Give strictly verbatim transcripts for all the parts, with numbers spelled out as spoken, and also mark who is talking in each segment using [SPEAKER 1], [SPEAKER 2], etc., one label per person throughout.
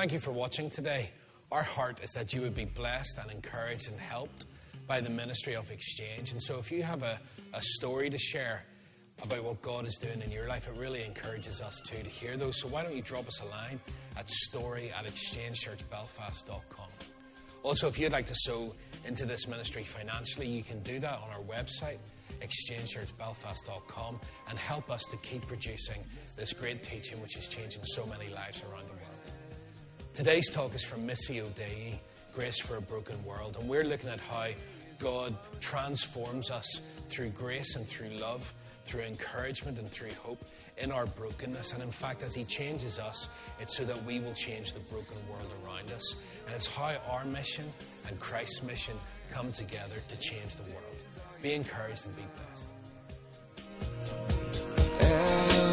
[SPEAKER 1] Thank you for watching today. Our heart is that you would be blessed and encouraged and helped by the ministry of Exchange. And so if you have a, a story to share about what God is doing in your life, it really encourages us too to hear those. So why don't you drop us a line at story at exchange church belfast dot com. Also, if you'd like to sow into this ministry financially, you can do that on our website, exchange church belfast dot com, and help us to keep producing this great teaching which is changing so many lives around the world. Today's talk is from Missio Dei, Grace for a Broken World, and we're looking at how God transforms us through grace and through love, through encouragement and through hope in our brokenness. And in fact, as He changes us, it's so that we will change the broken world around us. And it's how our mission and Christ's mission come together to change the world. Be encouraged and be blessed.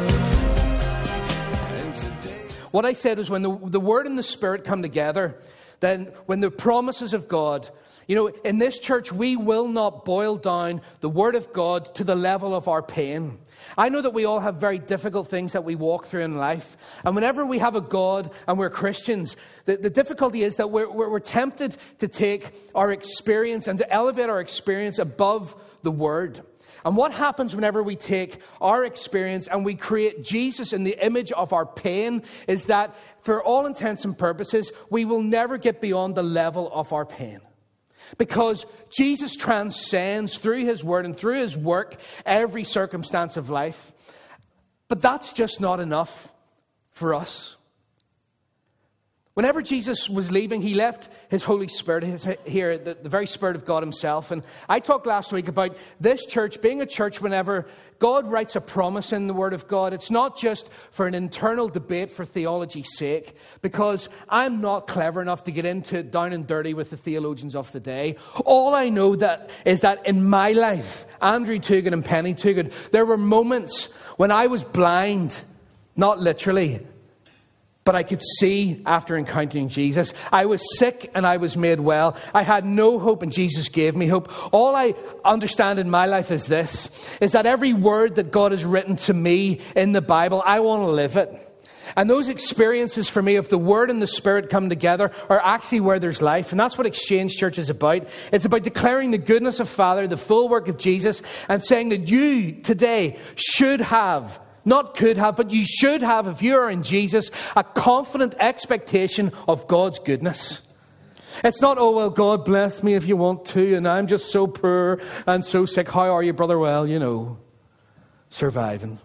[SPEAKER 2] What I said was when the, the Word and the Spirit come together, then when the promises of God, you know, in this church, we will not boil down the Word of God to the level of our pain. I know that we all have very difficult things that we walk through in life. And whenever we have a God and we're Christians, the, the difficulty is that we're, we're, we're tempted to take our experience and to elevate our experience above the Word. And what happens whenever we take our experience and we create Jesus in the image of our pain is that, for all intents and purposes, we will never get beyond the level of our pain. Because Jesus transcends through His Word and through His work every circumstance of life. But that's just not enough for us. Whenever Jesus was leaving, He left His Holy Spirit here, the, the very Spirit of God Himself. And I talked last week about this church being a church whenever God writes a promise in the Word of God. It's not just for an internal debate for theology's sake, because I'm not clever enough to get into down and dirty with the theologians of the day. All I know that is that in my life, Andrew Toogood and Penny Toogood, there were moments when I was blind, not literally, but I could see after encountering Jesus. I was sick and I was made well. I had no hope and Jesus gave me hope. All I understand in my life is this, is that every word that God has written to me in the Bible, I want to live it. And those experiences for me of the Word and the Spirit come together are actually where there's life. And that's what Exchange Church is about. It's about declaring the goodness of Father, the full work of Jesus, and saying that you today should have, not could have, but you should have, if you are in Jesus, a confident expectation of God's goodness. It's not, oh, well, God bless me if you want to, and I'm just so poor and so sick. How are you, brother? Well, you know, surviving.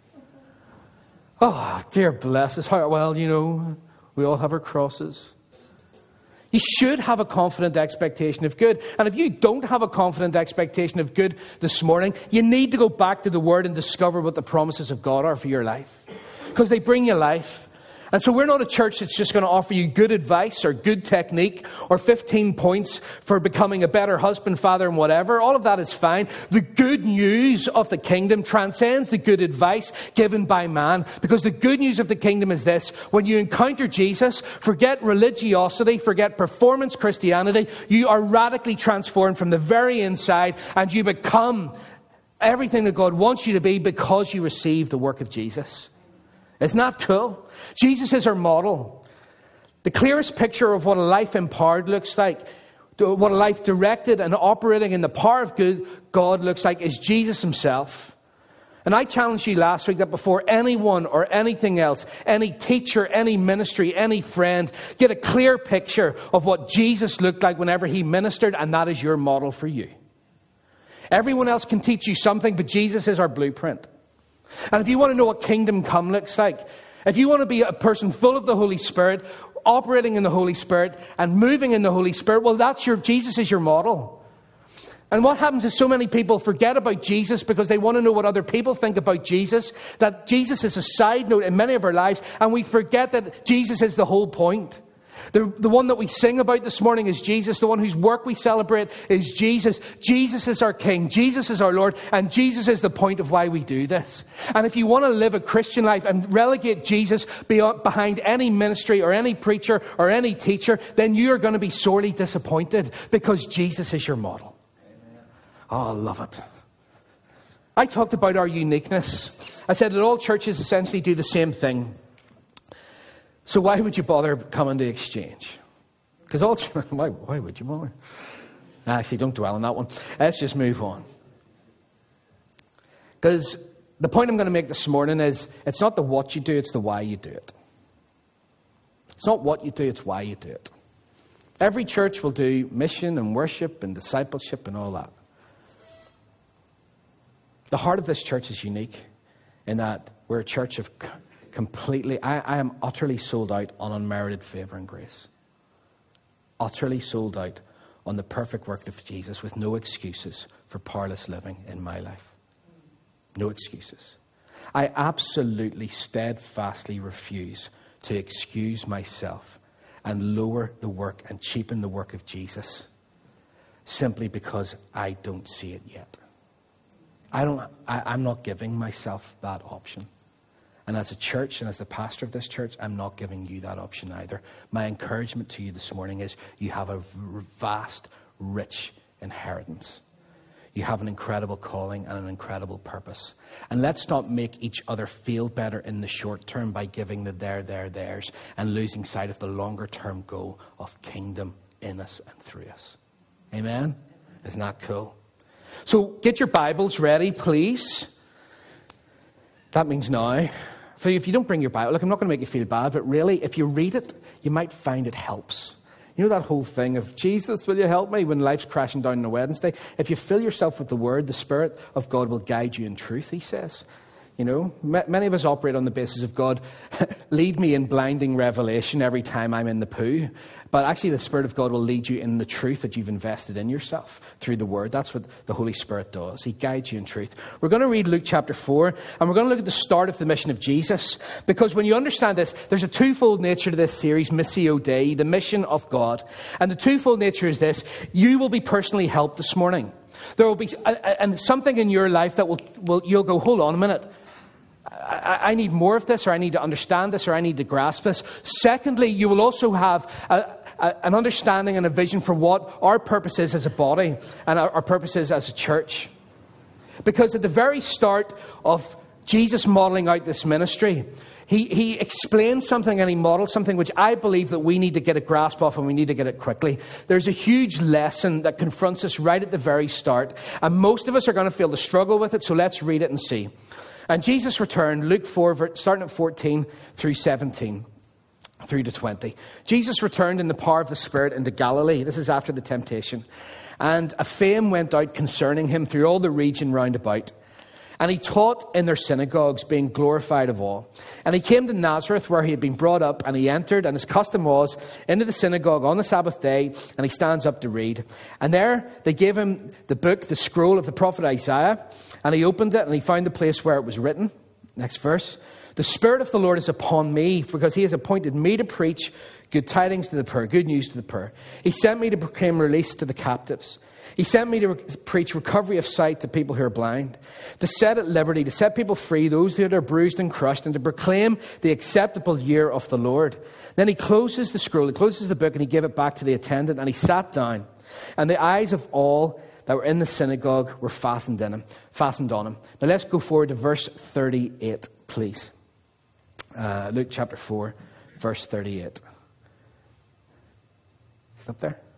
[SPEAKER 2] Oh, dear bless us. How, well, you know, we all have our crosses. You should have a confident expectation of good. And if you don't have a confident expectation of good this morning, you need to go back to the Word and discover what the promises of God are for your life. Because they bring you life. And so we're not a church that's just going to offer you good advice or good technique or fifteen points for becoming a better husband, father, and whatever. All of that is fine. The good news of the kingdom transcends the good advice given by man. Because the good news of the kingdom is this: when you encounter Jesus, forget religiosity, forget performance Christianity. You are radically transformed from the very inside, and you become everything that God wants you to be because you receive the work of Jesus. Isn't that cool? Jesus is our model. The clearest picture of what a life empowered looks like, what a life directed and operating in the power of good God looks like, is Jesus Himself. And I challenged you last week that before anyone or anything else, any teacher, any ministry, any friend, get a clear picture of what Jesus looked like whenever He ministered, and that is your model for you. Everyone else can teach you something, but Jesus is our blueprint. And if you want to know what kingdom come looks like, if you want to be a person full of the Holy Spirit, operating in the Holy Spirit and moving in the Holy Spirit, well, that's your, Jesus is your model. And what happens is so many people forget about Jesus because they want to know what other people think about Jesus, that Jesus is a side note in many of our lives, and we forget that Jesus is the whole point. The, the one that we sing about this morning is Jesus. The one whose work we celebrate is Jesus. Jesus is our King. Jesus is our Lord. And Jesus is the point of why we do this. And if you want to live a Christian life and relegate Jesus beyond, behind any ministry or any preacher or any teacher, then you are going to be sorely disappointed, because Jesus is your model. Amen. Oh, I love it. I talked about our uniqueness. I said that all churches essentially do the same thing. So why would you bother coming to exchange? Because all why, why would you bother? Actually, don't dwell on that one. Let's just move on. Because the point I'm going to make this morning is it's not the what you do, it's the why you do it. It's not what you do, it's why you do it. Every church will do mission and worship and discipleship and all that. The heart of this church is unique in that we're a church of completely, I, I am utterly sold out on unmerited favor and grace. Utterly sold out on the perfect work of Jesus with no excuses for powerless living in my life. No excuses. I absolutely, steadfastly refuse to excuse myself and lower the work and cheapen the work of Jesus simply because I don't see it yet. I don't, I, I'm not giving myself that option. And as a church and as the pastor of this church, I'm not giving you that option either. My encouragement to you this morning is you have a vast, rich inheritance. You have an incredible calling and an incredible purpose. And let's not make each other feel better in the short term by giving the there, there, theirs and losing sight of the longer term goal of kingdom in us and through us. Amen? Isn't that cool? So get your Bibles ready, please. That means now. So if you don't bring your Bible, look, I'm not going to make you feel bad, but really, if you read it, you might find it helps. You know that whole thing of, Jesus, will you help me when life's crashing down on a Wednesday? If you fill yourself with the Word, the Spirit of God will guide you in truth, he says. You know, many of us operate on the basis of God, lead me in blinding revelation every time I'm in the poo. But actually the Spirit of God will lead you in the truth that you've invested in yourself through the Word. That's what the Holy Spirit does. He guides you in truth. We're going to read Luke chapter four, and we're going to look at the start of the mission of Jesus. Because when you understand this, there's a twofold nature to this series, Missio Dei, the mission of God. And the twofold nature is this: you will be personally helped this morning. There will be and something in your life that will, will you'll go, hold on a minute. I need more of this, or I need to understand this, or I need to grasp this. Secondly, you will also have a, a, an understanding and a vision for what our purpose is as a body and our, our purpose is as a church. Because at the very start of Jesus modeling out this ministry, he, he explained something and he modeled something which I believe that we need to get a grasp of, and we need to get it quickly. There's a huge lesson that confronts us right at the very start, and most of us are going to feel the struggle with it, so let's read it and see. And Jesus returned, Luke four, starting at fourteen through seventeen, through to twenty. Jesus returned in the power of the Spirit into Galilee. This is after the temptation. And a fame went out concerning him through all the region round about. And he taught in their synagogues, being glorified of all. And he came to Nazareth, where he had been brought up, and he entered, and his custom was, into the synagogue on the Sabbath day, and he stands up to read. And there they gave him the book, the scroll of the prophet Isaiah, and he opened it, and he found the place where it was written. Next verse. The Spirit of the Lord is upon me, because he has appointed me to preach good tidings to the poor, good news to the poor. He sent me to proclaim release to the captives. He sent me to re- preach recovery of sight to people who are blind, to set at liberty, to set people free, those who are bruised and crushed, and to proclaim the acceptable year of the Lord. Then he closes the scroll, he closes the book, and he gave it back to the attendant, and he sat down. And the eyes of all that were in the synagogue were fastened in him, fastened on him. Now let's go forward to verse thirty-eight, please. Uh, Luke chapter four, verse thirty-eight. It's up there.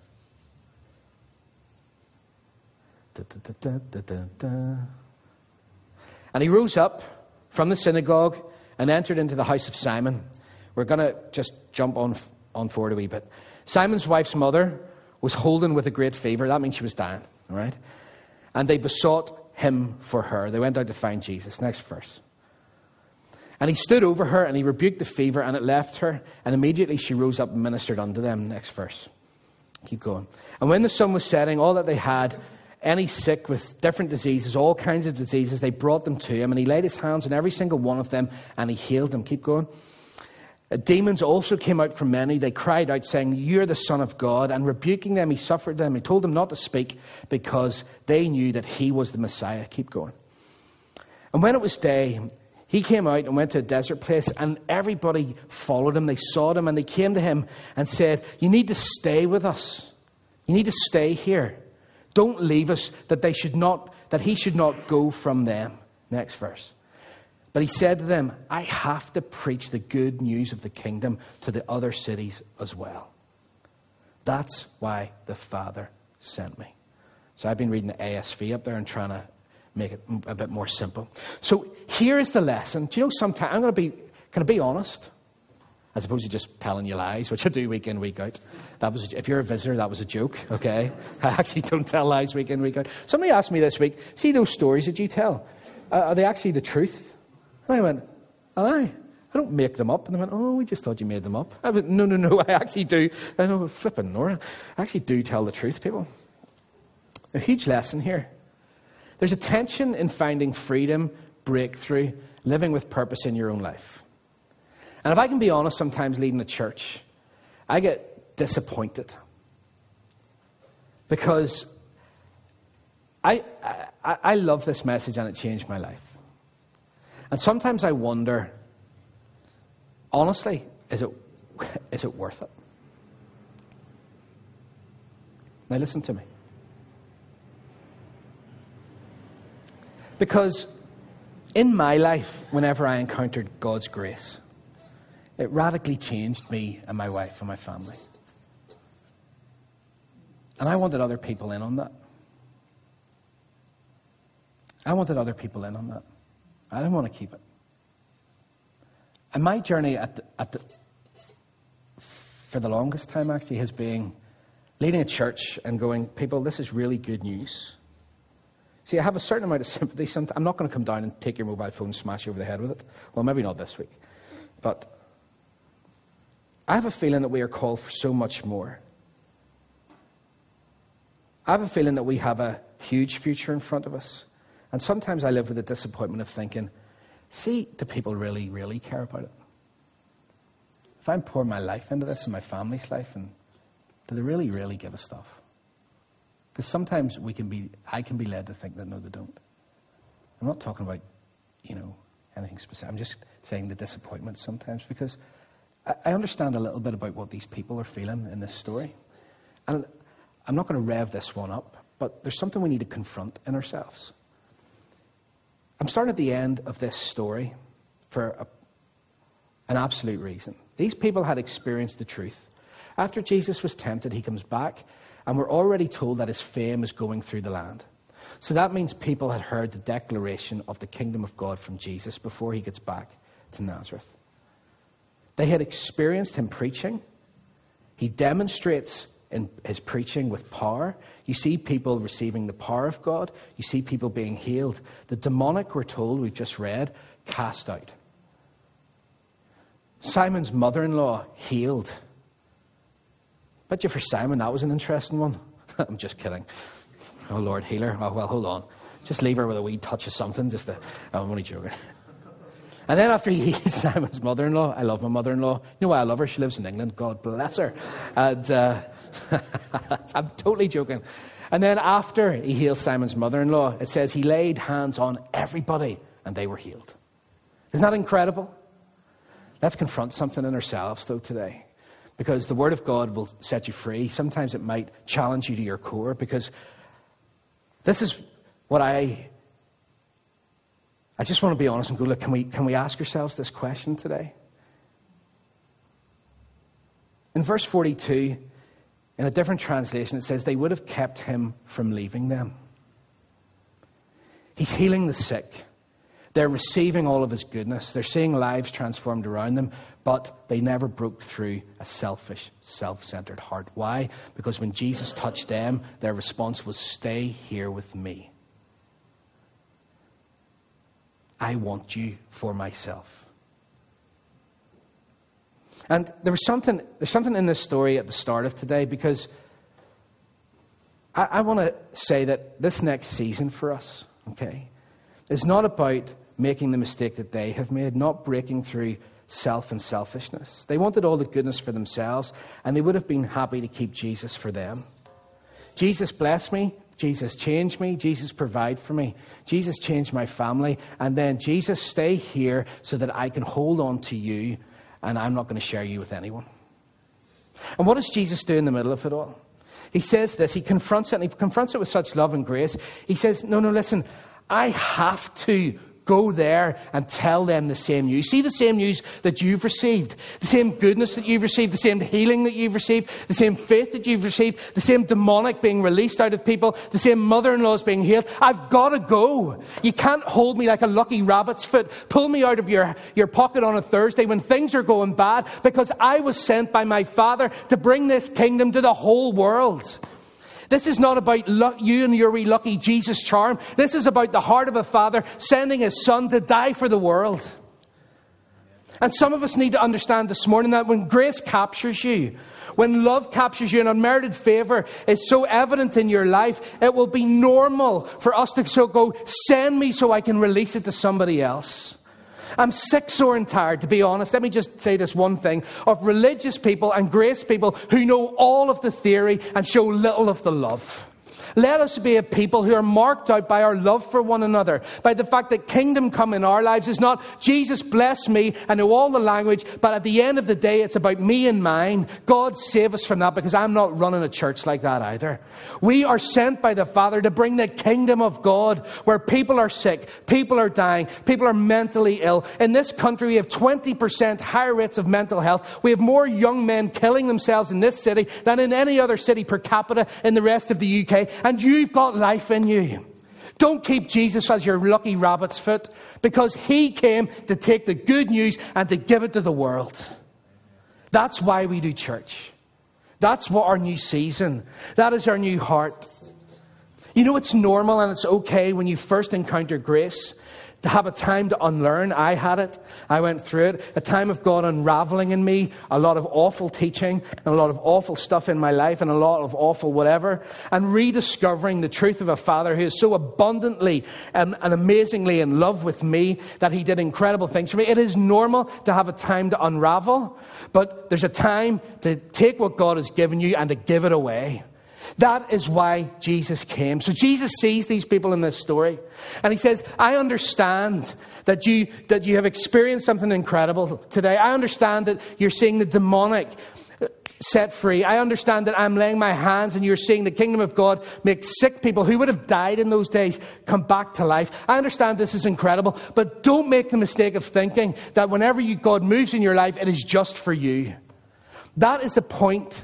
[SPEAKER 2] Da, da, da, da, da, da. And he rose up from the synagogue and entered into the house of Simon. We're going to just jump on, on forward a wee bit. Simon's wife's mother was holding with a great fever. That means she was dying, all right? And they besought him for her. They went out to find Jesus. Next verse. And he stood over her and he rebuked the fever, and it left her. And immediately she rose up and ministered unto them. Next verse. Keep going. And when the sun was setting, all that they had, any sick with different diseases, all kinds of diseases, they brought them to him, and he laid his hands on every single one of them, and he healed them. Keep going. Uh, demons also came out from many. They cried out, saying, "You're the Son of God." And rebuking them, he suffered them. He told them not to speak, because they knew that he was the Messiah. Keep going. And when it was day, he came out and went to a desert place, and everybody followed him. They sought him, and they came to him and said, "You need to stay with us. You need to stay here. Don't leave us, that they should not, that he should not go from them." Next verse. But he said to them, I have to preach the good news of the kingdom to the other cities as well. That's why the Father sent me. So I've been reading the A S V up there and trying to make it a bit more simple. So here is the lesson. Do you know, sometimes I'm going to be, can I be honest? As opposed to just telling you lies, which I do week in, week out. That was, if you're a visitor, that was a joke, okay? I actually don't tell lies week in, week out. Somebody asked me this week, see those stories that you tell? Uh, are they actually the truth? And I went, aye. I don't make them up. And they went, oh, we just thought you made them up. I went, no, no, no, I actually do. I know, flipping Nora. I actually do tell the truth, people. A huge lesson here. There's a tension in finding freedom, breakthrough, living with purpose in your own life. And if I can be honest, sometimes leading a church, I get disappointed. Because I, I, I love this message and it changed my life. And sometimes I wonder, honestly, is it, is it worth it? Now listen to me. Because in my life, whenever I encountered God's grace, it radically changed me and my wife and my family. And I wanted other people in on that. I wanted other people in on that. I didn't want to keep it. And my journey at the, at the, for the longest time actually has been leading a church and going, people, this is really good news. See, I have a certain amount of sympathy. Sometimes I'm not going to come down and take your mobile phone and smash you over the head with it. Well, maybe not this week. But I have a feeling that we are called for so much more. I have a feeling that we have a huge future in front of us. And sometimes I live with the disappointment of thinking, see, do people really, really care about it? If I'm pouring my life into this and my family's life, and do they really, really give a stuff? Because sometimes we can be, I can be led to think that no, they don't. I'm not talking about, you know, anything specific. I'm just saying the disappointment sometimes, because I, I understand a little bit about what these people are feeling in this story. And I'm not going to rev this one up, but there's something we need to confront in ourselves. I'm starting at the end of this story for a, an absolute reason. These people had experienced the truth. After Jesus was tempted, he comes back, and we're already told that his fame is going through the land. So that means people had heard the declaration of the kingdom of God from Jesus before he gets back to Nazareth. They had experienced him preaching. He demonstrates in his preaching with power. You see people receiving the power of God. You see people being healed. The demonic, we're told, we've just read, cast out. Simon's mother-in-law healed. Bet you for Simon that was an interesting one. I'm just kidding. Oh, Lord, heal her. Oh, well, hold on. Just leave her with a wee touch of something. Just to, oh, I'm only joking. And then after he healed Simon's mother-in-law, I love my mother-in-law. You know why I love her? She lives in England. God bless her. And uh, I'm totally joking. And then after he healed Simon's mother-in-law, it says he laid hands on everybody and they were healed. Isn't that incredible? Let's confront something in ourselves, though, today. Because the Word of God will set you free. Sometimes it might challenge you to your core, because this is what I... I just want to be honest and go, look, can we, can we ask ourselves this question today? In verse forty-two, in a different translation, it says, they would have kept him from leaving them. He's healing the sick. They're receiving all of his goodness. They're seeing lives transformed around them, but they never broke through a selfish, self-centered heart. Why? Because when Jesus touched them, their response was, stay here with me. I want you for myself. And there was something, there's something in this story at the start of today, because I, I want to say that this next season for us, okay, is not about making the mistake that they have made, not breaking through self and selfishness. They wanted all the goodness for themselves, and they would have been happy to keep Jesus for them. Jesus bless me. Jesus change me. Jesus provide for me. Jesus change my family. And then Jesus stay here so that I can hold on to you, and I'm not going to share you with anyone. And what does Jesus do in the middle of it all? He says this. He confronts it, and he confronts it with such love and grace. He says, no, no, listen, I have to go there and tell them the same news. See the same news that you've received, the same goodness that you've received, the same healing that you've received, the same faith that you've received, the same demonic being released out of people, the same mother-in-laws being healed. I've got to go. You can't hold me like a lucky rabbit's foot. Pull me out of your, your pocket on a Thursday when things are going bad, because I was sent by my Father to bring this kingdom to the whole world. This is not about luck, you and your wee lucky Jesus charm. This is about the heart of a Father sending His Son to die for the world. And some of us need to understand this morning that when grace captures you, when love captures you and unmerited favour is so evident in your life, it will be normal for us to so go, send me so I can release it to somebody else. I'm sick, sore and tired, to be honest. Let me just say this one thing, of religious people and grace people who know all of the theory and show little of the love. Let us be a people who are marked out by our love for one another, by the fact that kingdom come in our lives is not, Jesus bless me, I know all the language, but at the end of the day, it's about me and mine. God save us from that, because I'm not running a church like that either. We are sent by the Father to bring the kingdom of God, where people are sick, people are dying, people are mentally ill. In this country, we have twenty percent higher rates of mental health. We have more young men killing themselves in this city than in any other city per capita in the rest of the U K. And you've got life in you. Don't keep Jesus as your lucky rabbit's foot, because He came to take the good news and to give it to the world. That's why we do church. That's what our new season. That is our new heart. You know, it's normal and it's okay when you first encounter grace to have a time to unlearn. I had it. I went through it. A time of God unraveling in me. A lot of awful teaching and a lot of awful stuff in my life and a lot of awful whatever. And rediscovering the truth of a Father who is so abundantly and, and amazingly in love with me that He did incredible things for me. It is normal to have a time to unravel. But there's a time to take what God has given you and to give it away. That is why Jesus came. So Jesus sees these people in this story and He says, I understand that you, that you have experienced something incredible today. I understand that you're seeing the demonic set free. I understand that I'm laying my hands and you're seeing the kingdom of God make sick people who would have died in those days come back to life. I understand this is incredible, but don't make the mistake of thinking that whenever you, God moves in your life, it is just for you. That is the point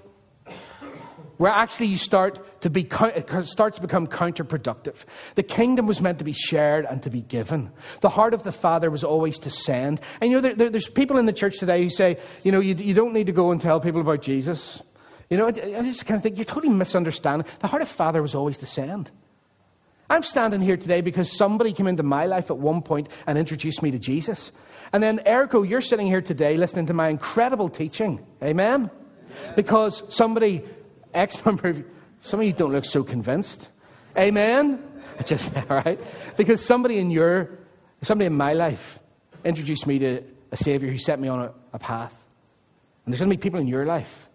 [SPEAKER 2] where actually you start to be, it starts to become counterproductive. The kingdom was meant to be shared and to be given. The heart of the Father was always to send. And you know, there, there, there's people in the church today who say, you know, you, you don't need to go and tell people about Jesus. You know, I, I just kind of think you're totally misunderstanding. The heart of the Father was always to send. I'm standing here today because somebody came into my life at one point and introduced me to Jesus. And then, ergo, you're sitting here today listening to my incredible teaching. Amen? Yeah. Because somebody... X number of, some of you don't look so convinced. Amen? Just, all right? Because somebody in your, somebody in my life introduced me to a Savior who set me on a, a path. And there's going to be people in your life,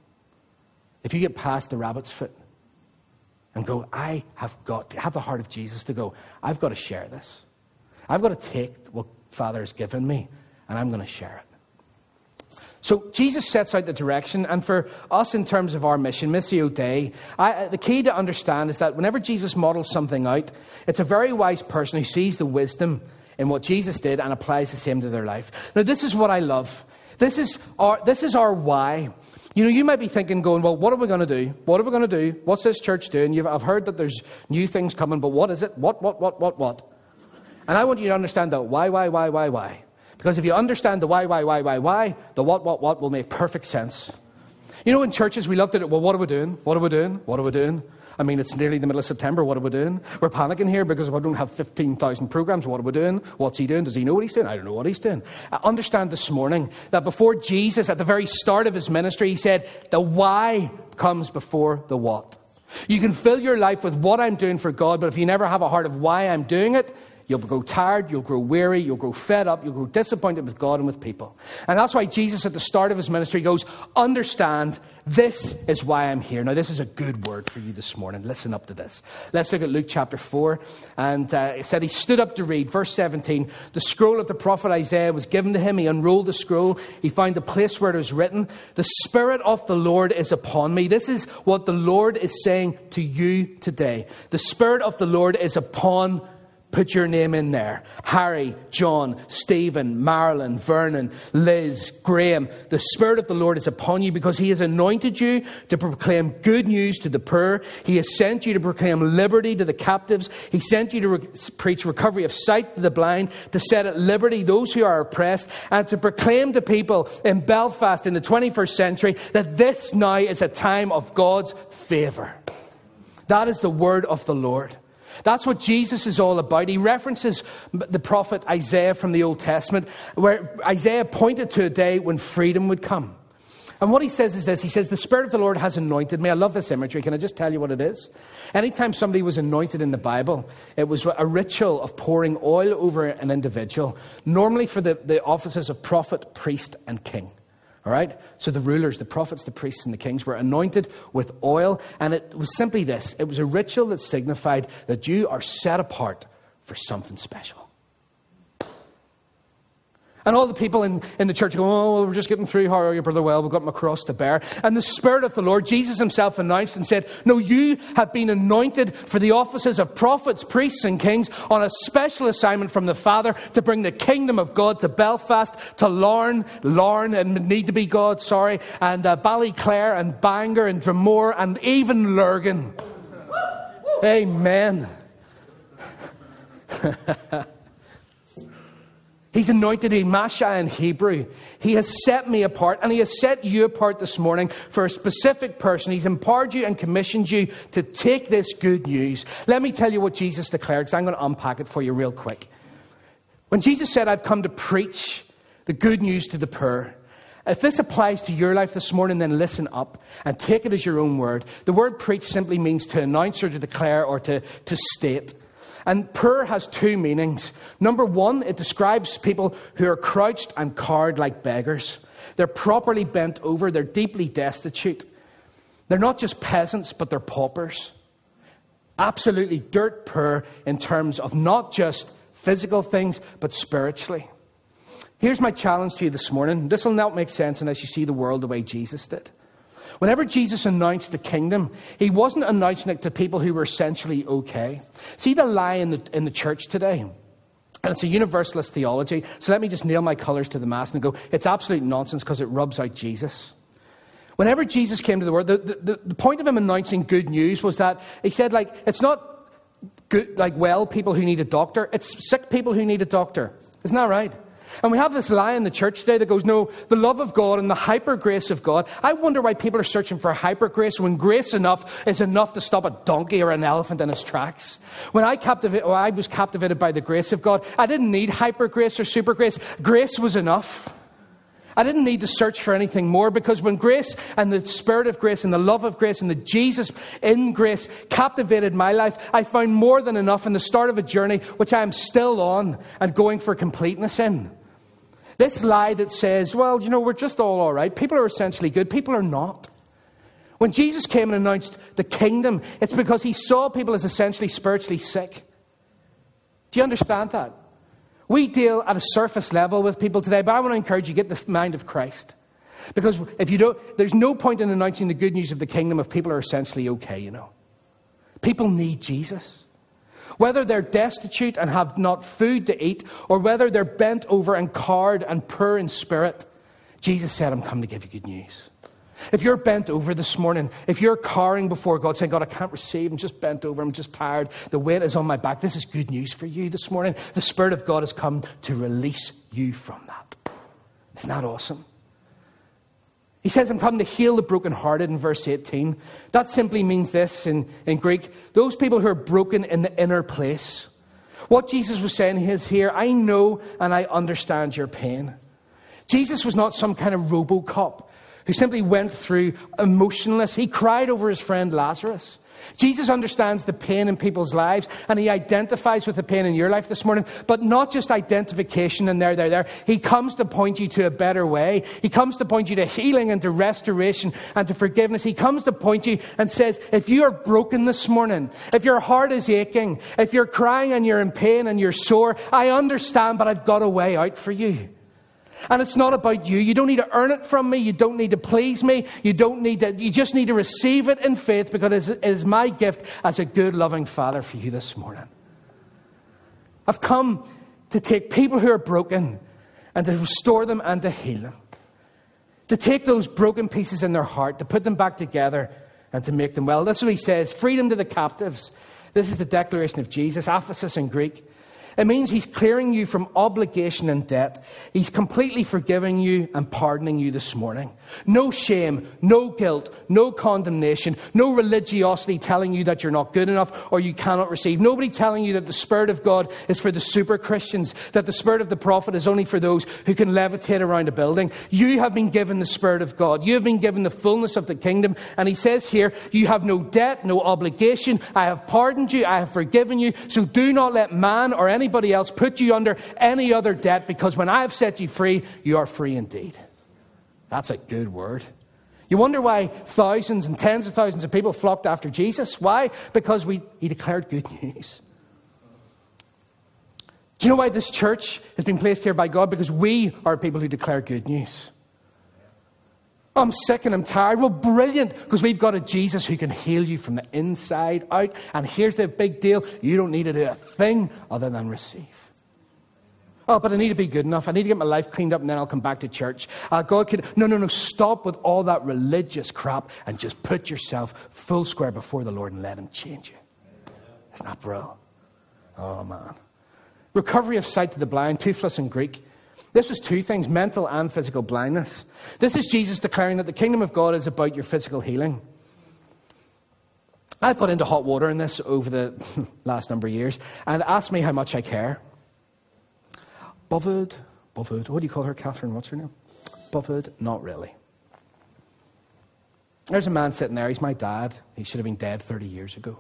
[SPEAKER 2] if you get past the rabbit's foot and go, I have got to have the heart of Jesus to go, I've got to share this. I've got to take what Father has given me and I'm going to share it. So Jesus sets out the direction, and for us in terms of our mission, Missio Dei, I, the key to understand is that whenever Jesus models something out, it's a very wise person who sees the wisdom in what Jesus did and applies the same to their life. Now, this is what I love. This is our, this is our why. You know, you might be thinking, going, well, what are we going to do? What are we going to do? What's this church doing? You've, I've heard that there's new things coming, but what is it? What, what, what, what, what? And I want you to understand that why, why, why, why, why. Because if you understand the why, why, why, why, why, the what, what, what will make perfect sense. You know, in churches, we looked at it, well, what are we doing? What are we doing? What are we doing? I mean, it's nearly the middle of September. What are we doing? We're panicking here because we don't have fifteen thousand programs. What are we doing? What's He doing? Does He know what He's doing? I don't know what He's doing. I understand this morning that before Jesus, at the very start of His ministry, He said, the why comes before the what. You can fill your life with what I'm doing for God, but if you never have a heart of why I'm doing it, you'll grow tired, you'll grow weary, you'll grow fed up, you'll grow disappointed with God and with people. And that's why Jesus at the start of His ministry goes, understand, this is why I'm here. Now, this is a good word for you this morning. Listen up to this. Let's look at Luke chapter four. And uh, it said he stood up to read. Verse seventeen, the scroll of the prophet Isaiah was given to him. He unrolled the scroll. He found the place where it was written, the Spirit of the Lord is upon me. This is what the Lord is saying to you today. The Spirit of the Lord is upon Put your name in there. Harry, John, Stephen, Marilyn, Vernon, Liz, Graham. The Spirit of the Lord is upon you because He has anointed you to proclaim good news to the poor. He has sent you to proclaim liberty to the captives. He sent you to re- preach recovery of sight to the blind, to set at liberty those who are oppressed, and to proclaim to people in Belfast in the twenty-first century that this now is a time of God's favour. That is the word of the Lord. That's what Jesus is all about. He references the prophet Isaiah from the Old Testament, where Isaiah pointed to a day when freedom would come. And what he says is this. He says, the Spirit of the Lord has anointed me. I love this imagery. Can I just tell you what it is? Anytime somebody was anointed in the Bible, it was a ritual of pouring oil over an individual, normally for the, the offices of prophet, priest, and king. All right? So the rulers, the prophets, the priests, and the kings were anointed with oil. And it was simply this. It was a ritual that signified that you are set apart for something special. And all the people in, in the church go, oh, well, we're just getting through. How are you, Brother Well? We've got my cross to bear. And the Spirit of the Lord, Jesus himself announced and said, no, you have been anointed for the offices of prophets, priests, and kings on a special assignment from the Father to bring the kingdom of God to Belfast, to Larne, Larne, and need to be God, sorry, and uh, Ballyclare, and Bangor, and Dromore, and even Lurgan. Amen. He's anointed a Masha in Hebrew. He has set me apart, and He has set you apart this morning for a specific person. He's empowered you and commissioned you to take this good news. Let me tell you what Jesus declared, because I'm going to unpack it for you real quick. When Jesus said, I've come to preach the good news to the poor, if this applies to your life this morning, then listen up and take it as your own word. The word preach simply means to announce or to declare or to, to state. And poor has two meanings. Number one, it describes people who are crouched and cowed like beggars. They're properly bent over. They're deeply destitute. They're not just peasants, but they're paupers. Absolutely dirt poor in terms of not just physical things, but spiritually. Here's my challenge to you this morning. This will not make sense unless you see the world the way Jesus did. Whenever Jesus announced the kingdom, He wasn't announcing it to people who were essentially okay. See the lie in the, in the church today? And it's a universalist theology. So let me just nail my colours to the mast and go, it's absolute nonsense because it rubs out Jesus. Whenever Jesus came to the world, the, the, the point of Him announcing good news was that He said, like, it's not good, like well people who need a doctor. It's sick people who need a doctor. Isn't that right? And we have this lie in the church today that goes, no, the love of God and the hyper grace of God. I wonder why people are searching for hyper grace when grace enough is enough to stop a donkey or an elephant in its tracks. When I, captivate, well, I was captivated by the grace of God, I didn't need hyper grace or super grace. Grace was enough. I didn't need to search for anything more, because when grace and the Spirit of grace and the love of grace and the Jesus in grace captivated my life, I found more than enough in the start of a journey which I am still on and going for completeness in. This lie that says, well, you know, we're just all all right. People are essentially good. People are not. When Jesus came and announced the kingdom, it's because He saw people as essentially spiritually sick. Do you understand that? We deal at a surface level with people today, but I want to encourage you to get the mind of Christ. Because if you don't, there's no point in announcing the good news of the kingdom if people are essentially okay, you know. People need Jesus. Whether they're destitute and have not food to eat, or whether they're bent over and cowed and poor in spirit, Jesus said, I'm come to give you good news. If you're bent over this morning, if you're cowering before God, saying, God, I can't receive, I'm just bent over, I'm just tired, the weight is on my back, this is good news for you this morning. The Spirit of God has come to release you from that. Isn't that awesome? He says, I'm come to heal the brokenhearted in verse eighteen. That simply means this in, in Greek, those people who are broken in the inner place. What Jesus was saying is here, I know and I understand your pain. Jesus was not some kind of RoboCop who simply went through emotionless. He cried over his friend Lazarus. Jesus understands the pain in people's lives, and He identifies with the pain in your life this morning, but not just identification and there, there, there. He comes to point you to a better way. He comes to point you to healing and to restoration and to forgiveness. He comes to point you and says, if you are broken this morning, if your heart is aching, if you're crying and you're in pain and you're sore, I understand, but I've got a way out for you. And it's not about you. You don't need to earn it from me. You don't need to please me. You don't need to, you just need to receive it in faith, because it is my gift as a good, loving Father for you this morning. I've come to take people who are broken and to restore them and to heal them. To take those broken pieces in their heart, to put them back together and to make them well. This is what he says, freedom to the captives. This is the declaration of Jesus, aphesis in Greek. It means he's clearing you from obligation and debt. He's completely forgiving you and pardoning you this morning. No shame, no guilt, no condemnation, no religiosity telling you that you're not good enough or you cannot receive. Nobody telling you that the Spirit of God is for the super Christians, that the Spirit of the prophet is only for those who can levitate around a building. You have been given the Spirit of God. You have been given the fullness of the kingdom. And he says here, you have no debt, no obligation. I have pardoned you. I have forgiven you. So do not let man or any Anybody else put you under any other debt, because when I have set you free, you are free indeed. That's a good word. You wonder why thousands and tens of thousands of people flocked after Jesus? Why? Because we, he declared good news. Do you know why this church has been placed here by God? Because we are people who declare good news. I'm sick and I'm tired. Well, brilliant, because we've got a Jesus who can heal you from the inside out. And here's the big deal. You don't need to do a thing other than receive. Oh, but I need to be good enough. I need to get my life cleaned up and then I'll come back to church. Uh, God could... No, no, no. Stop with all that religious crap and just put yourself full square before the Lord and let him change you. Isn't that brilliant? Oh, man. Recovery of sight to the blind, toothless in Greek. This was two things, mental and physical blindness. This is Jesus declaring that the kingdom of God is about your physical healing. I've got into hot water in this over the last number of years, and asked me how much I care. Bothered, bothered, what do you call her, Catherine? What's her name? Bothered, not really. There's a man sitting there, he's my dad. He should have been dead thirty years ago.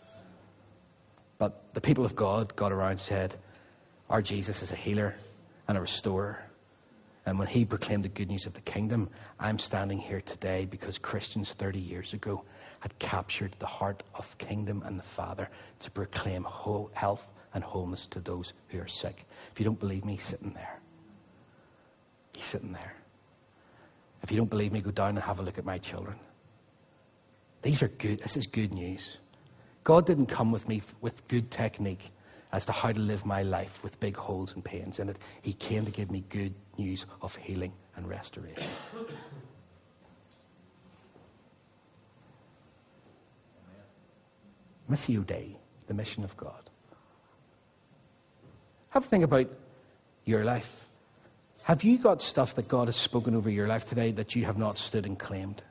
[SPEAKER 2] But the people of God got around and said, our Jesus is a healer and a restorer. And when he proclaimed the good news of the kingdom, I'm standing here today because Christians thirty years ago had captured the heart of kingdom and the Father to proclaim whole health and wholeness to those who are sick. If you don't believe me, he's sitting there. He's sitting there. If you don't believe me, go down and have a look at my children. These are good. This is good news. God didn't come with me with good technique as to how to live my life with big holes and pains in it. He came to give me good news of healing and restoration. Missio Dei, the mission of God. Have a think about your life. Have you got stuff that God has spoken over your life today that you have not stood and claimed?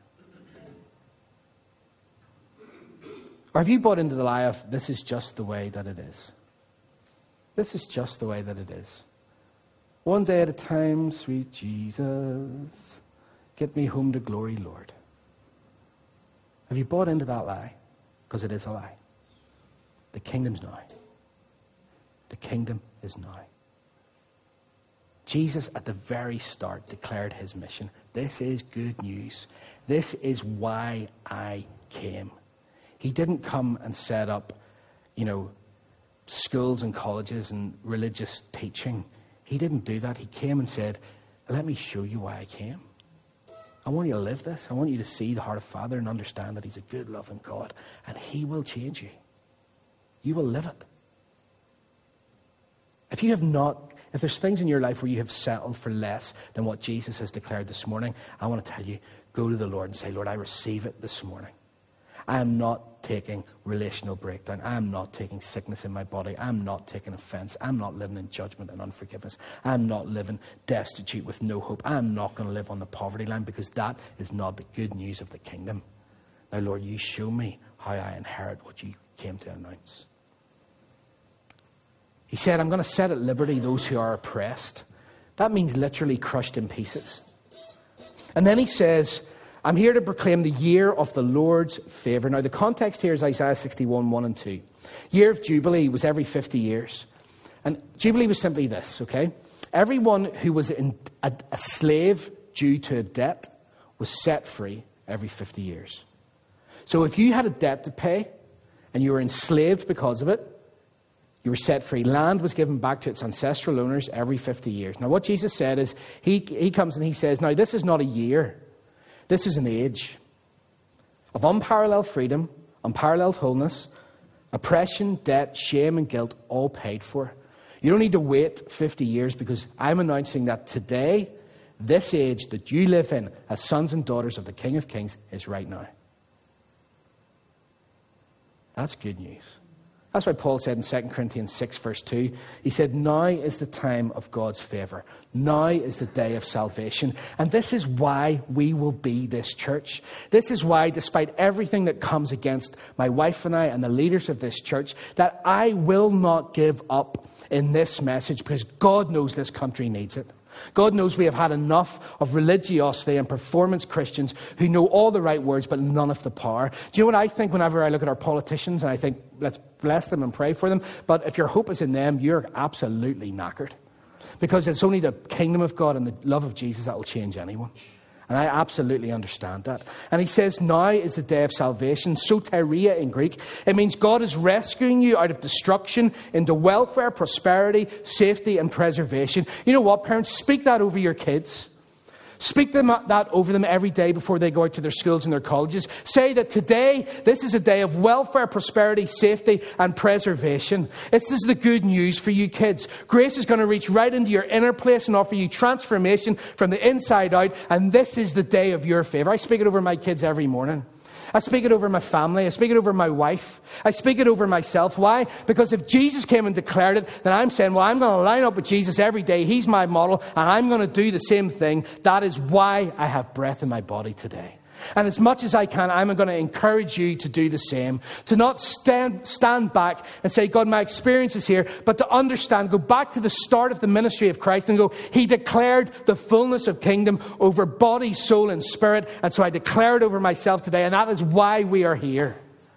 [SPEAKER 2] Or have you bought into the lie of, this is just the way that it is? This is just the way that it is. One day at a time, sweet Jesus, get me home to glory, Lord. Have you bought into that lie? Because it is a lie. The kingdom's now. The kingdom is now. Jesus, at the very start, declared his mission. This is good news. This is why I came. He didn't come and set up, you know, schools and colleges and religious teaching. He didn't do that. He came and said, let me show you why I came. I want you to live this. I want you to see the heart of Father and understand that he's a good, loving God. And he will change you. You will live it. If you have not, if there's things in your life where you have settled for less than what Jesus has declared this morning, I want to tell you, go to the Lord and say, Lord, I receive it this morning. I am not taking relational breakdown. I am not taking sickness in my body. I am not taking offense. I'm not living in judgment and unforgiveness. I am not living destitute with no hope. I am not going to live on the poverty line, because that is not the good news of the kingdom. Now, Lord, you show me how I inherit what you came to announce. He said, I'm going to set at liberty those who are oppressed. That means literally crushed in pieces. And then he says, I'm here to proclaim the year of the Lord's favour. Now, the context here is Isaiah sixty-one, one and two. Year of Jubilee was every fifty years. And Jubilee was simply this, okay? Everyone who was in a, a slave due to a debt was set free every fifty years. So if you had a debt to pay and you were enslaved because of it, you were set free. Land was given back to its ancestral owners every fifty years. Now, what Jesus said is, he, he comes and he says, now, this is not a year. This is an age of unparalleled freedom, unparalleled wholeness, oppression, debt, shame, and guilt, all paid for. You don't need to wait fifty years, because I'm announcing that today, this age that you live in as sons and daughters of the King of Kings is right now. That's good news. That's why Paul said in Second Corinthians six, verse two, he said, now is the time of God's favour. Now is the day of salvation. And this is why we will be this church. This is why, despite everything that comes against my wife and I and the leaders of this church, that I will not give up in this message, because God knows this country needs it. God knows we have had enough of religiosity and performance Christians who know all the right words but none of the power. Do you know what I think whenever I look at our politicians, and I think, let's bless them and pray for them, but if your hope is in them, you're absolutely knackered. Because it's only the kingdom of God and the love of Jesus that will change anyone. And I absolutely understand that. And he says, now is the day of salvation. Soteria in Greek. It means God is rescuing you out of destruction into welfare, prosperity, safety, and preservation. You know what, parents? Speak that over your kids. Speak them, that over them every day before they go out to their schools and their colleges. Say that today, this is a day of welfare, prosperity, safety, and preservation. It's, this is the good news for you kids. Grace is going to reach right into your inner place and offer you transformation from the inside out. And this is the day of your favour. I speak it over my kids every morning. I speak it over my family. I speak it over my wife. I speak it over myself. Why? Because if Jesus came and declared it, then I'm saying, well, I'm going to line up with Jesus every day. He's my model, and I'm going to do the same thing. That is why I have breath in my body today. And as much as I can, I'm going to encourage you to do the same. To not stand, stand back and say, God, my experience is here. But to understand, go back to the start of the ministry of Christ and go, he declared the fullness of kingdom over body, soul, and spirit. And so I declare it over myself today. And that is why we are here.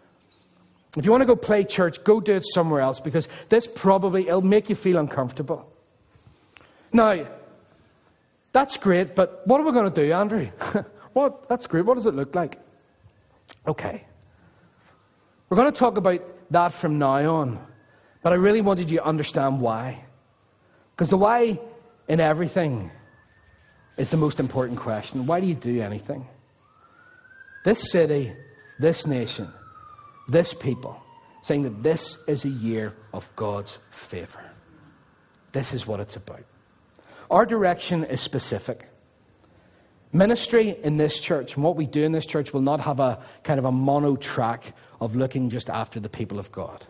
[SPEAKER 2] If you want to go play church, go do it somewhere else. Because this probably, it'll make you feel uncomfortable. Now, that's great. But what are we going to do, Andrew? Well, that's great. What does it look like? Okay. We're going to talk about that from now on. But I really wanted you to understand why. Because the why in everything is the most important question. Why do you do anything? This city, this nation, this people, saying that this is a year of God's favour. This is what it's about. Our direction is specific. Ministry in this church, and what we do in this church, will not have a kind of a mono track of looking just after the people of God.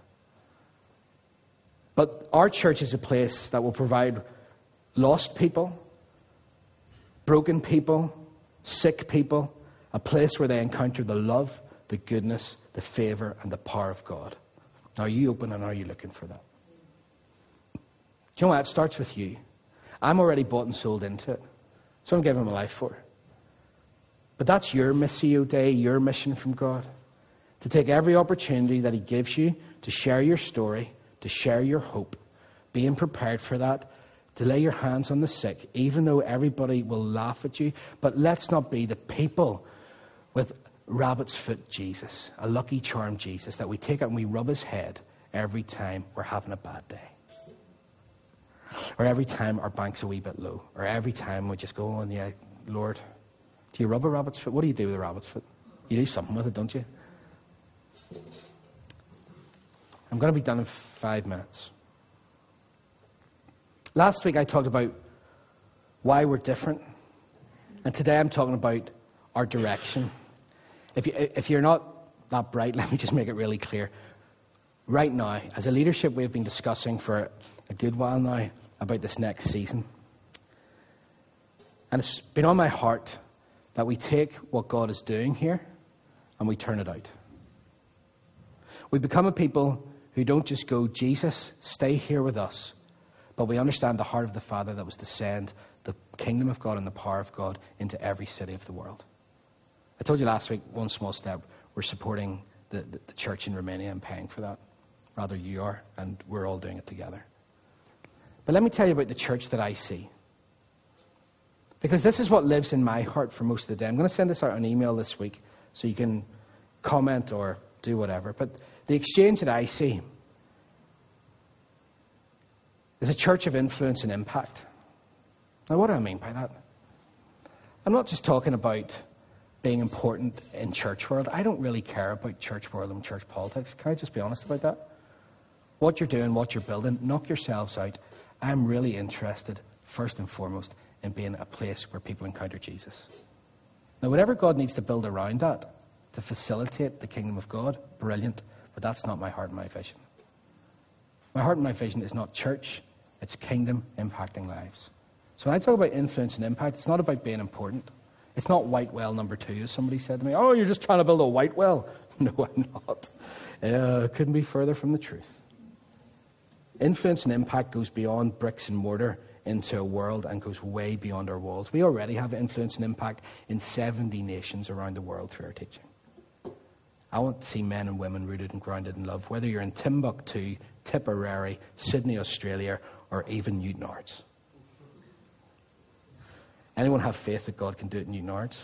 [SPEAKER 2] But our church is a place that will provide lost people, broken people, sick people, a place where they encounter the love, the goodness, the favour, and the power of God. Now, are you open and are you looking for that? Do you know what? It starts with you. I'm already bought and sold into it. So I'm giving my life for it. But that's your Missio Dei, your mission from God. To take every opportunity that he gives you to share your story, to share your hope, being prepared for that, to lay your hands on the sick, even though everybody will laugh at you. But let's not be the people with rabbit's foot Jesus, a lucky charm Jesus, that we take out and we rub his head every time we're having a bad day. Or every time our bank's a wee bit low. Or every time we just go, oh, yeah, Lord, do you rub a rabbit's foot? What do you do with a rabbit's foot? You do something with it, don't you? I'm going to be done in five minutes. Last week I talked about why we're different. And today I'm talking about our direction. If, you, if you're not that bright, let me just make it really clear. Right now, as a leadership, we've been discussing for a good while now about this next season. And it's been on my heart that we take what God is doing here and we turn it out. We become a people who don't just go, Jesus, stay here with us, but we understand the heart of the Father that was to send the kingdom of God and the power of God into every city of the world. I told you last week, one small step, we're supporting the, the, the church in Romania and paying for that. Rather, you are, and we're all doing it together. But let me tell you about the church that I see. Because this is what lives in my heart for most of the day. I'm going to send this out on email this week so you can comment or do whatever. But the exchange that I see is a church of influence and impact. Now, what do I mean by that? I'm not just talking about being important in church world. I don't really care about church world and church politics. Can I just be honest about that? what you're doing, what you're building, knock yourselves out. I'm really interested, first and foremost, in being a place where people encounter Jesus. Now, whatever God needs to build around that to facilitate the kingdom of God, brilliant, but that's not my heart and my vision. My heart and my vision is not church, it's kingdom impacting lives. So when I talk about influence and impact, it's not about being important. It's not white well number two, as somebody said to me. Oh, you're just trying to build a white well. No, I'm not. Uh, couldn't be further from the truth. Influence and impact goes beyond bricks and mortar into a world and goes way beyond our walls. We already have influence and impact in seventy nations around the world through our teaching. I want to see men and women rooted and grounded in love, whether you're in Timbuktu, Tipperary, Sydney, Australia, or even Newtonards. Anyone have faith that God can do it in Newtonards?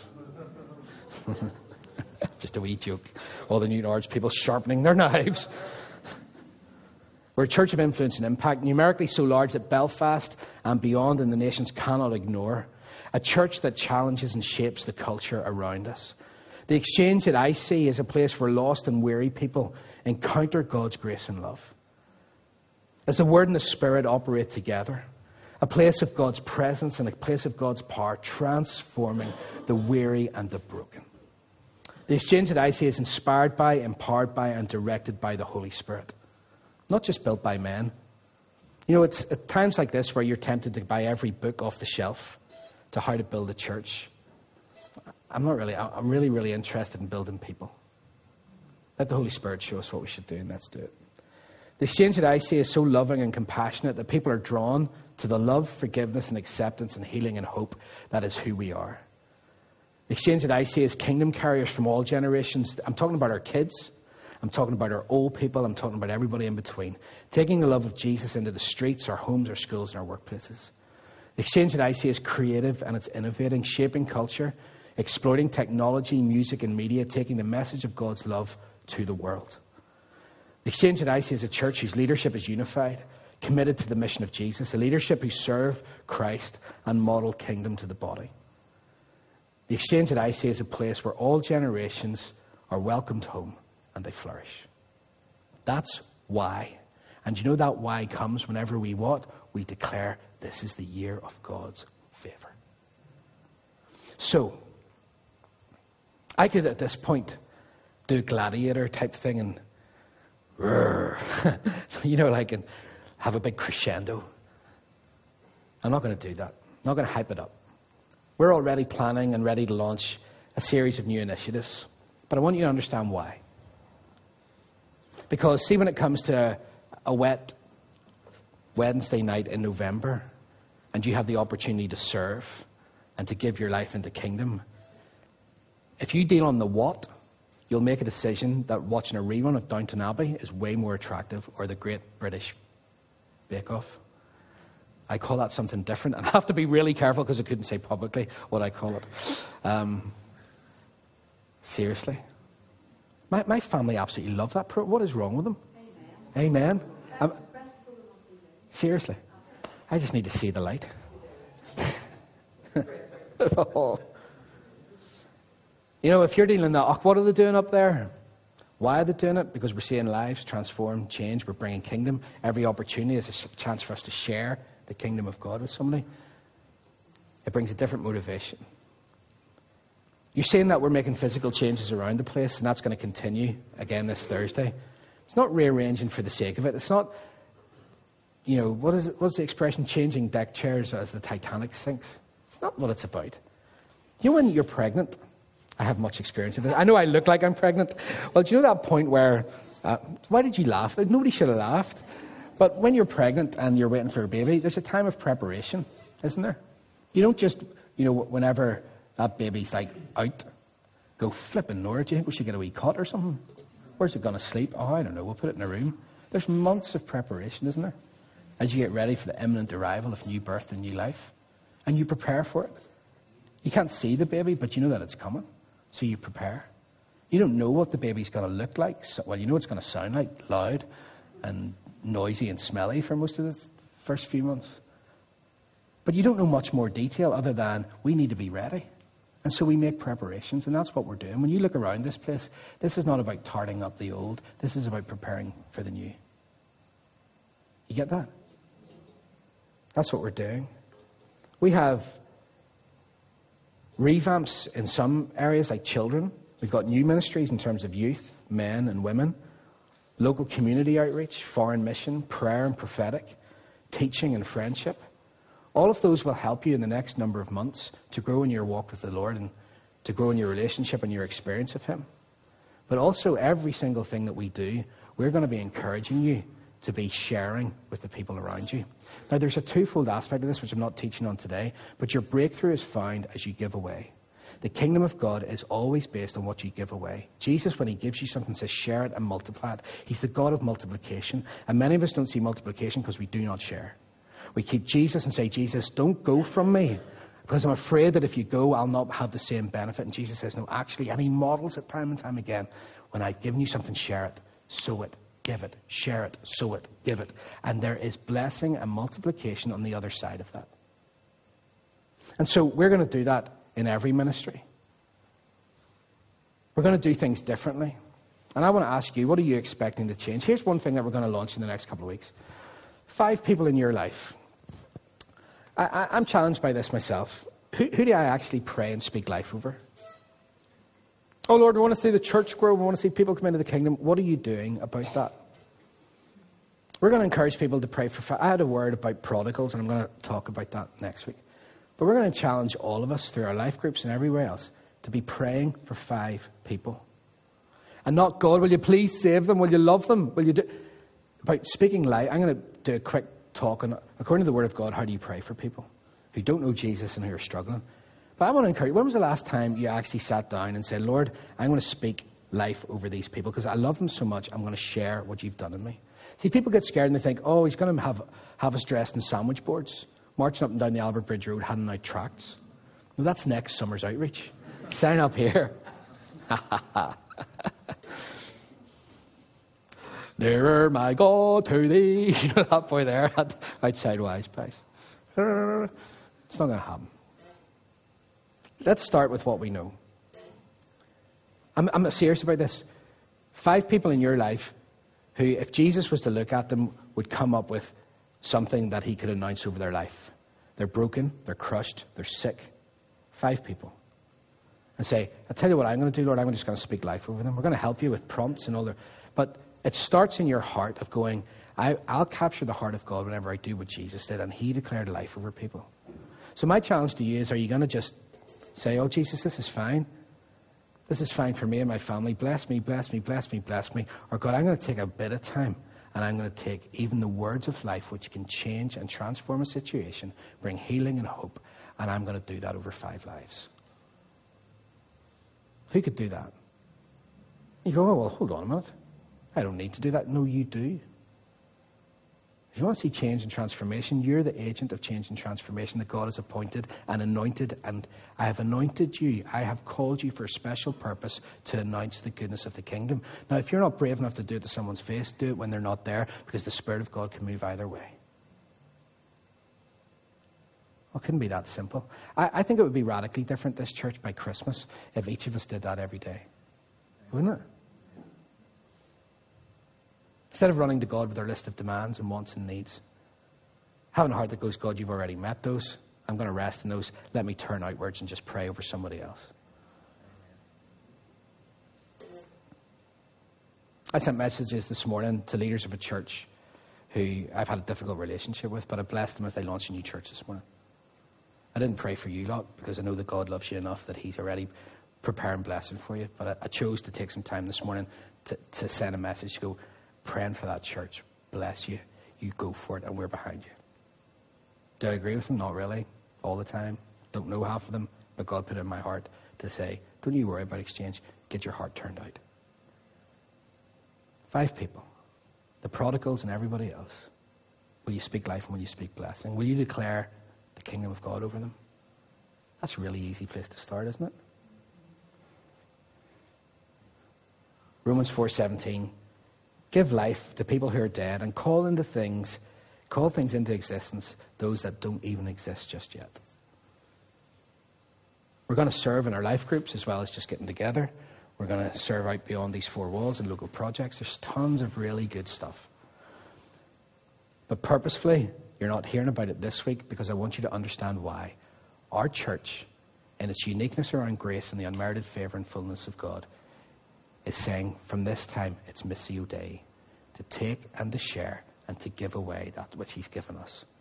[SPEAKER 2] Just a wee joke. All the Newtonards people sharpening their knives. We're a church of influence and impact, numerically so large that Belfast and beyond in the nations cannot ignore. A church that challenges and shapes the culture around us. The exchange that I see is a place where lost and weary people encounter God's grace and love. As the Word and the Spirit operate together, a place of God's presence and a place of God's power transforming the weary and the broken. The exchange that I see is inspired by, empowered by, and directed by the Holy Spirit. Not just built by men. You know, it's at times like this where you're tempted to buy every book off the shelf to how to build a church. I'm not really, I'm really, really interested in building people. Let the Holy Spirit show us what we should do, and let's do it. The exchange that I see is so loving and compassionate that people are drawn to the love, forgiveness, and acceptance and healing and hope that is who we are. The exchange that I see is kingdom carriers from all generations. I'm talking about our kids. I'm talking about our old people. I'm talking about everybody in between. Taking the love of Jesus into the streets, our homes, our schools, and our workplaces. The exchange that I see is creative and it's innovating, shaping culture, exploiting technology, music, and media, taking the message of God's love to the world. The exchange that I see is a church whose leadership is unified, committed to the mission of Jesus, a leadership who serve Christ and model kingdom to the body. The exchange that I see is a place where all generations are welcomed home and they flourish. That's why. And you know that why comes whenever we what? We declare this is the year of God's favor. So, I could at this point do a gladiator type thing and you know, like and have a big crescendo. I'm not going to do that. I'm not going to hype it up. We're already planning and ready to launch a series of new initiatives. But I want you to understand why. Because see, when it comes to a wet Wednesday night in November, and you have the opportunity to serve and to give your life into kingdom, if you deal on the what, you'll make a decision that watching a rerun of Downton Abbey is way more attractive, or the Great British Bake Off. I call that something different, and I have to be really careful because I couldn't say publicly what I call it. Um, seriously. My, my family absolutely love that pro. What is wrong with them? Amen. Amen. Seriously. I just need to see the light. Oh. You know, if you're dealing that, oh, what are they doing up there? Why are they doing it? Because we're seeing lives transform, change. We're bringing kingdom. Every opportunity is a chance for us to share the kingdom of God with somebody. It brings a different motivation. You're saying that we're making physical changes around the place, and that's going to continue again this Thursday. It's not rearranging for the sake of it. It's not, you know, what is it, what's the expression? Changing deck chairs as the Titanic sinks. It's not what it's about. You know, when you're pregnant, I have much experience of this. I know I look like I'm pregnant. Well, do you know that point where, uh, why did you laugh? Nobody should have laughed. But when you're pregnant and you're waiting for a baby, there's a time of preparation, isn't there? You don't just, you know, whenever that baby's like out, go flipping Nora, do you think we should get a wee cot or something? Where's it going to sleep? Oh, I don't know, we'll put it in a room. There's months of preparation, isn't there? As you get ready for the imminent arrival of new birth and new life. And you prepare for it. You can't see the baby, but you know that it's coming. So you prepare. You don't know what the baby's going to look like. So, well, you know it's going to sound like, loud and noisy and smelly for most of the first few months. But you don't know much more detail other than we need to be ready. And so we make preparations, and that's what we're doing. When you look around this place, this is not about tarting up the old. This is about preparing for the new. You get that? That's what we're doing. We have revamps in some areas like children. We've got new ministries in terms of youth, men and women, local community outreach, foreign mission, prayer and prophetic, teaching and friendship. All of those will help you in the next number of months to grow in your walk with the Lord and to grow in your relationship and your experience of Him. But also every single thing that we do, we're going to be encouraging you to be sharing with the people around you. Now, there's a twofold aspect of this, which I'm not teaching on today, but your breakthrough is found as you give away. The kingdom of God is always based on what you give away. Jesus, when He gives you something, says share it and multiply it. He's the God of multiplication. And many of us don't see multiplication because we do not share. We keep Jesus and say, Jesus, don't go from me, because I'm afraid that if you go, I'll not have the same benefit. And Jesus says, no, actually, and He models it time and time again. When I've given you something, share it, sow it, give it, share it, sow it, give it. And there is blessing and multiplication on the other side of that. And so we're going to do that in every ministry. We're going to do things differently. And I want to ask you, what are you expecting to change? Here's one thing that we're going to launch in the next couple of weeks. Five people in your life. I, I, I'm challenged by this myself. Who, who do I actually pray and speak life over? Oh, Lord, we want to see the church grow. We want to see people come into the kingdom. What are you doing about that? We're going to encourage people to pray for... I had a word about prodigals, and I'm going to talk about that next week. But we're going to challenge all of us through our life groups and everywhere else to be praying for five people. And not, God, will you please save them? Will you love them? Will you do... About speaking life, I'm going to do a quick talk on, according to the Word of God, how do you pray for people who don't know Jesus and who are struggling? But I want to encourage you, when was the last time you actually sat down and said, Lord, I'm going to speak life over these people because I love them so much, I'm going to share what you've done in me. See, people get scared and they think, oh, he's going to have, have us dressed in sandwich boards, marching up and down the Albert Bridge Road, handing out tracts. No, that's next summer's outreach. Sign up here. Nearer, my God, to thee. You know that boy there outside Wise Place. It's not going to happen. Let's start with what we know. I'm, I'm serious about this. Five people in your life who, if Jesus was to look at them, would come up with something that He could announce over their life. They're broken, they're crushed, they're sick. Five people. And say, I'll tell you what I'm going to do, Lord, I'm just going to speak life over them. We're going to help you with prompts and all that. But it starts in your heart of going, I, I'll capture the heart of God whenever I do what Jesus did, and He declared life over people. So my challenge to you is, are you going to just say, oh, Jesus, this is fine. This is fine for me and my family. Bless me, bless me, bless me, bless me. Or God, I'm going to take a bit of time, and I'm going to take even the words of life, which can change and transform a situation, bring healing and hope, and I'm going to do that over five lives. Who could do that? You go, oh, well, hold on a minute. I don't need to do that. No, you do. If you want to see change and transformation, you're the agent of change and transformation that God has appointed and anointed. And I have anointed you. I have called you for a special purpose to announce the goodness of the kingdom. Now, if you're not brave enough to do it to someone's face, do it when they're not there, because the Spirit of God can move either way. Well, it couldn't be that simple. I, I think it would be radically different, this church, by Christmas, if each of us did that every day. Wouldn't it? Instead of running to God with our list of demands and wants and needs, having a heart that goes, God, you've already met those. I'm going to rest in those. Let me turn outwards and just pray over somebody else. I sent messages this morning to leaders of a church who I've had a difficult relationship with, but I blessed them as they launched a new church this morning. I didn't pray for you lot because I know that God loves you enough that He's already preparing blessing for you. But I, I chose to take some time this morning to, to send a message to go, praying for that church. Bless you. You go for it, and we're behind you. Do I agree with them? Not really. All the time. Don't know half of them, but God put it in my heart to say, don't you worry about exchange. Get your heart turned out. Five people. The prodigals and everybody else. Will you speak life and will you speak blessing? Will you declare the kingdom of God over them? That's a really easy place to start, isn't it? Romans four seventeen. Give life to people who are dead and call into things, call things into existence, those that don't even exist just yet. We're going to serve in our life groups as well as just getting together. We're going to serve out beyond these four walls in local projects. There's tons of really good stuff. But purposefully, you're not hearing about it this week because I want you to understand why. Our church, in its uniqueness around grace and the unmerited favour and fullness of God, is saying from this time, it's Missio Dei, to take and to share and to give away that which he's given us.